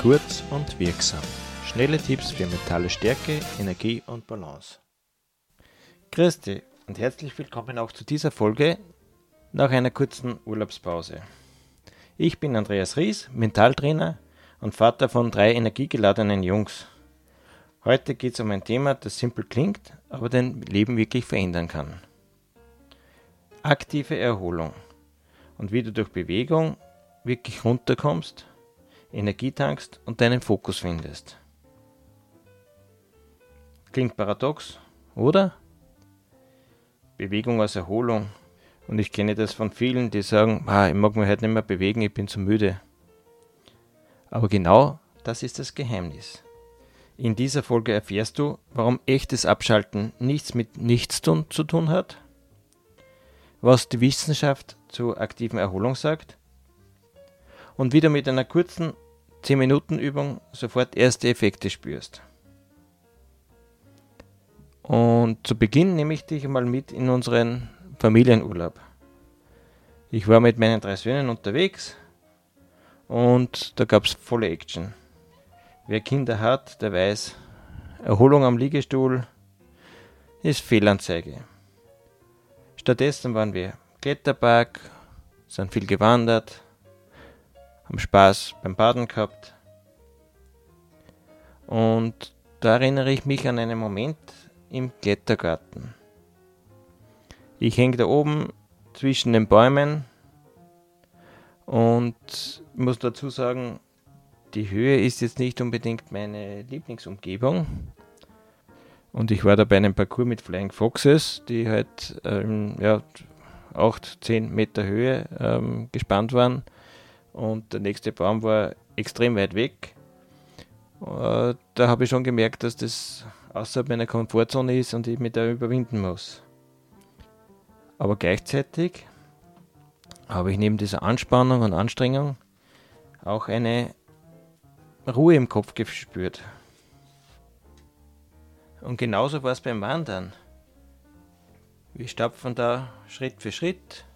Kurz und wirksam. Schnelle Tipps für mentale Stärke, Energie und Balance. Grüß dich und herzlich willkommen auch zu dieser Folge nach einer kurzen Urlaubspause. Ich bin Andreas Ries, Mentaltrainer und Vater von 3 energiegeladenen Jungs. Heute geht es um ein Thema, das simpel klingt, aber dein Leben wirklich verändern kann. Aktive Erholung und wie du durch Bewegung wirklich runterkommst, Energie tankst und deinen Fokus findest. Klingt paradox, oder? Bewegung als Erholung. Und ich kenne das von vielen, die sagen, ich mag mich heute nicht mehr bewegen, ich bin zu müde. Aber genau das ist das Geheimnis. In dieser Folge erfährst du, warum echtes Abschalten nichts mit Nichtstun zu tun hat, was die Wissenschaft zur aktiven Erholung sagt und wie du mit einer kurzen 10-Minuten-Übung sofort erste Effekte spürst. Und zu Beginn nehme ich dich mal mit in unseren Familienurlaub. Ich war mit meinen 3 Söhnen unterwegs und da gab es volle Action. Wer Kinder hat, der weiß, Erholung am Liegestuhl ist Fehlanzeige. Stattdessen waren wir im Kletterpark, sind viel gewandert, haben Spaß beim Baden gehabt. Und da erinnere ich mich an einen Moment im Klettergarten. Ich hänge da oben zwischen den Bäumen und muss dazu sagen, die Höhe ist jetzt nicht unbedingt meine Lieblingsumgebung. Und ich war da bei einem Parcours mit Flying Foxes, die halt 8-10 Meter Höhe gespannt waren. Und der nächste Baum war extrem weit weg. Da habe ich schon gemerkt, dass das außerhalb meiner Komfortzone ist und ich mich da überwinden muss. Aber gleichzeitig habe ich neben dieser Anspannung und Anstrengung auch eine Ruhe im Kopf gespürt. Und genauso war es beim Wandern. Wir stapfen da Schritt für Schritt.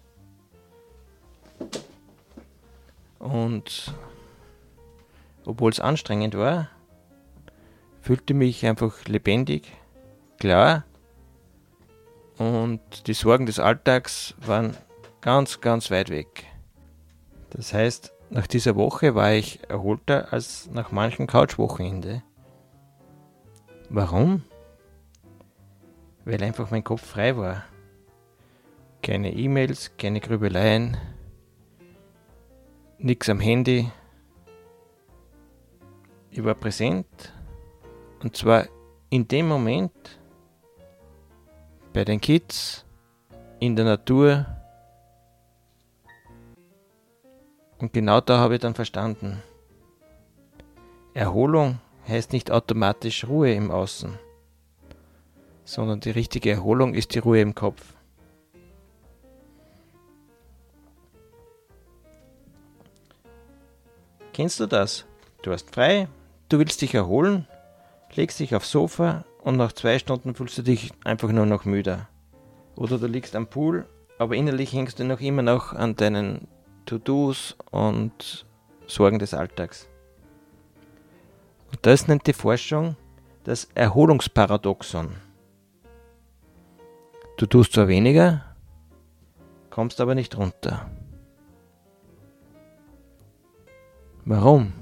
Und obwohl es anstrengend war, fühlte mich einfach lebendig, klar. Und die Sorgen des Alltags waren ganz, ganz weit weg. Das heißt, nach dieser Woche war ich erholter als nach manchem Couchwochenende. Warum? Weil einfach mein Kopf frei war. Keine E-Mails, keine Grübeleien, nichts am Handy. Ich war präsent und zwar in dem Moment bei den Kids, in der Natur. Und genau da habe ich dann verstanden, Erholung heißt nicht automatisch Ruhe im Außen, sondern die richtige Erholung ist die Ruhe im Kopf. Kennst du das? Du hast frei, du willst dich erholen, legst dich aufs Sofa und nach 2 Stunden fühlst du dich einfach nur noch müde. Oder du liegst am Pool, aber innerlich hängst du immer noch an deinen To-Dos und Sorgen des Alltags. Und das nennt die Forschung das Erholungsparadoxon. Du tust zwar weniger, kommst aber nicht runter. Warum?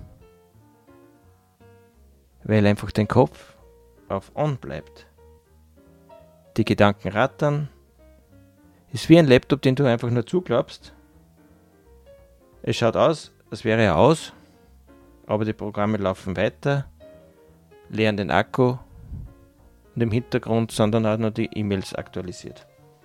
Weil einfach dein Kopf auf On bleibt. Die Gedanken rattern. Ist wie ein Laptop, den du einfach nur zuklappst. Es schaut aus, als wäre er aus, aber die Programme laufen weiter, leeren den Akku und im Hintergrund sind dann auch noch die E-Mails aktualisiert.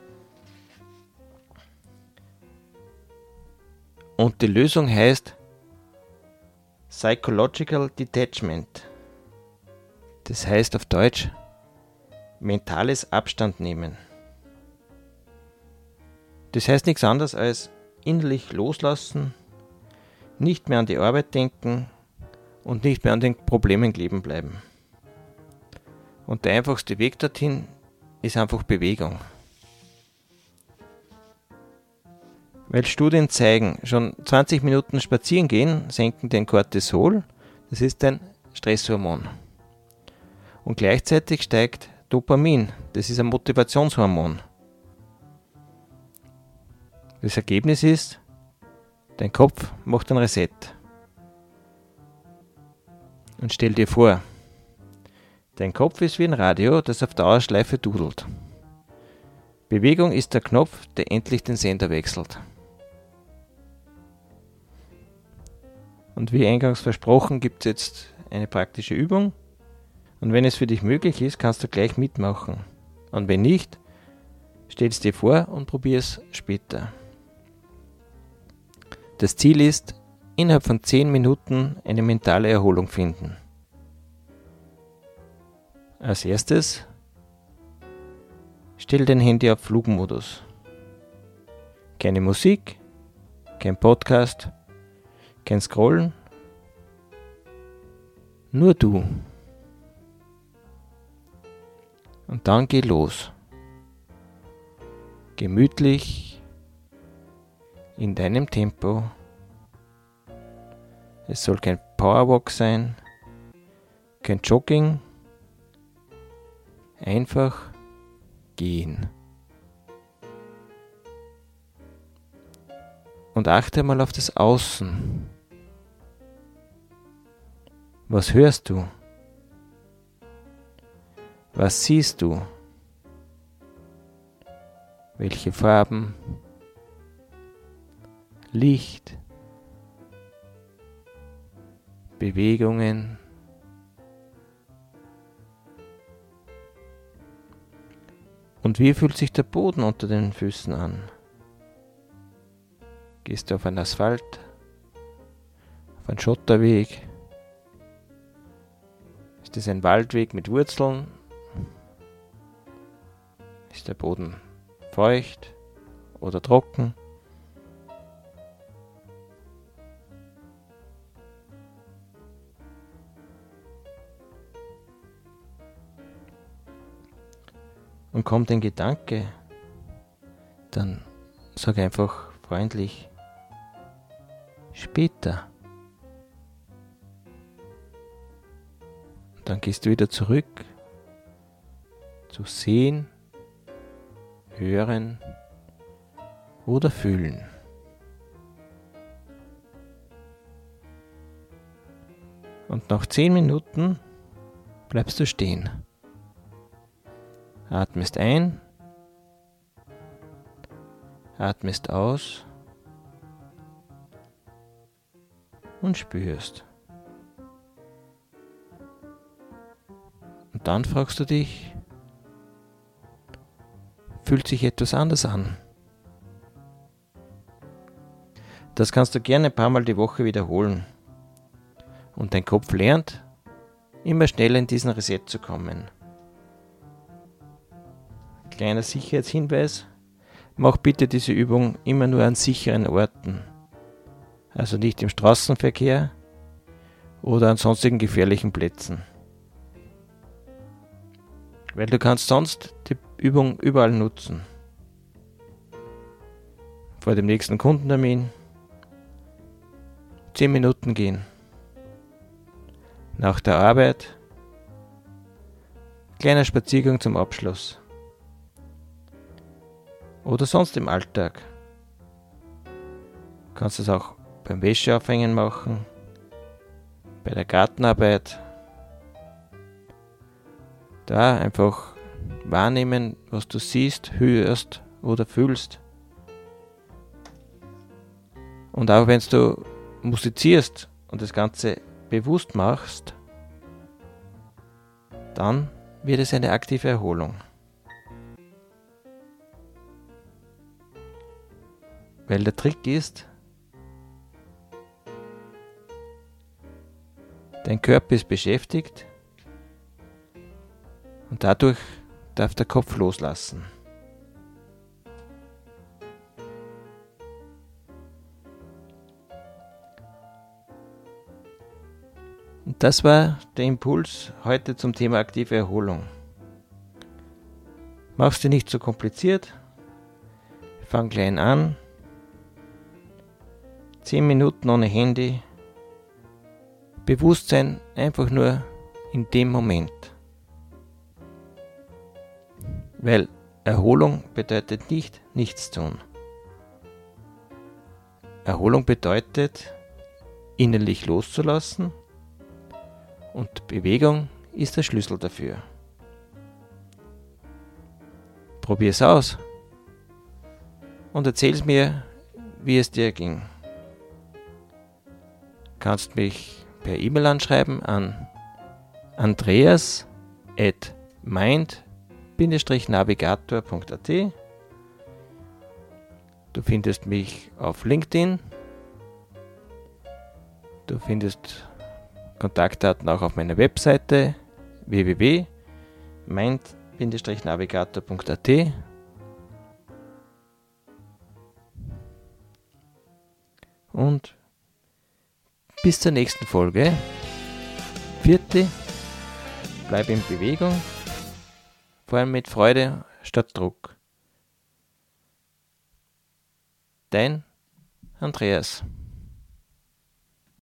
Und die Lösung heißt Psychological Detachment. Das heißt auf Deutsch mentales Abstand nehmen. Das heißt nichts anderes als innerlich loslassen, nicht mehr an die Arbeit denken und nicht mehr an den Problemen kleben bleiben. Und der einfachste Weg dorthin ist einfach Bewegung. Weil Studien zeigen, schon 20 Minuten spazieren gehen senken den Cortisol, Das ist ein Stresshormon. Und gleichzeitig steigt Dopamin. Das ist ein Motivationshormon. Das Ergebnis ist, dein Kopf macht ein Reset. Und stell dir vor, dein Kopf ist wie ein Radio, das auf Dauerschleife dudelt. Bewegung ist der Knopf, der endlich den Sender wechselt. Und wie eingangs versprochen, gibt es jetzt eine praktische Übung. Und wenn es für dich möglich ist, kannst du gleich mitmachen. Und wenn nicht, stell es dir vor und probier es später. Das Ziel ist, innerhalb von 10 Minuten eine mentale Erholung finden. Als erstes, stell dein Handy auf Flugmodus. Keine Musik, kein Podcast, kein Scrollen, nur du. Und dann geh los. Gemütlich, in deinem Tempo. Es soll kein Powerwalk sein, kein Jogging. Einfach gehen. Und achte mal auf das Außen. Was hörst du? Was siehst du? Welche Farben? Licht? Bewegungen? Und wie fühlt sich der Boden unter den Füßen an? Gehst du auf einen Asphalt? Auf einen Schotterweg? Ist es ein Waldweg mit Wurzeln? Ist der Boden feucht oder trocken? Und kommt ein Gedanke, dann sag einfach freundlich, später. Und dann gehst du wieder zurück zu sehen, hören oder fühlen. Und nach 10 Minuten bleibst du stehen. Atmest ein, atmest aus und spürst. Und dann fragst du dich, fühlt sich etwas anders an? Das kannst du gerne ein paar Mal die Woche wiederholen. Und dein Kopf lernt, immer schneller in diesen Reset zu kommen. Kleiner Sicherheitshinweis, mach bitte diese Übung immer nur an sicheren Orten. Also nicht im Straßenverkehr oder an sonstigen gefährlichen Plätzen. Weil du kannst sonst die Übung überall nutzen. Vor dem nächsten Kundentermin 10 Minuten gehen. Nach der Arbeit kleiner Spaziergang zum Abschluss. Oder sonst im Alltag. Du kannst es auch beim Wäscheaufhängen machen, bei der Gartenarbeit. Da einfach wahrnehmen, was du siehst, hörst oder fühlst. Und auch wenn du musizierst und das Ganze bewusst machst, dann wird es eine aktive Erholung. Weil der Trick ist, dein Körper ist beschäftigt und dadurch darf der Kopf loslassen. Und das war der Impuls heute zum Thema aktive Erholung. Mach's dir nicht so kompliziert, fang klein an. 10 Minuten ohne Handy, Bewusstsein einfach nur in dem Moment. Weil Erholung bedeutet nicht nichts tun. Erholung bedeutet, innerlich loszulassen, und Bewegung ist der Schlüssel dafür. Probier's aus und erzähl's mir, wie es dir ging. Kannst mich per E-Mail anschreiben an andreas@mind-navigator.at. Du findest mich auf LinkedIn. Du findest Kontaktdaten auch auf meiner Webseite www.mind-navigator.at. Und bis zur nächsten Folge. Vierte, bleib in Bewegung, vor allem mit Freude statt Druck. Dein Andreas.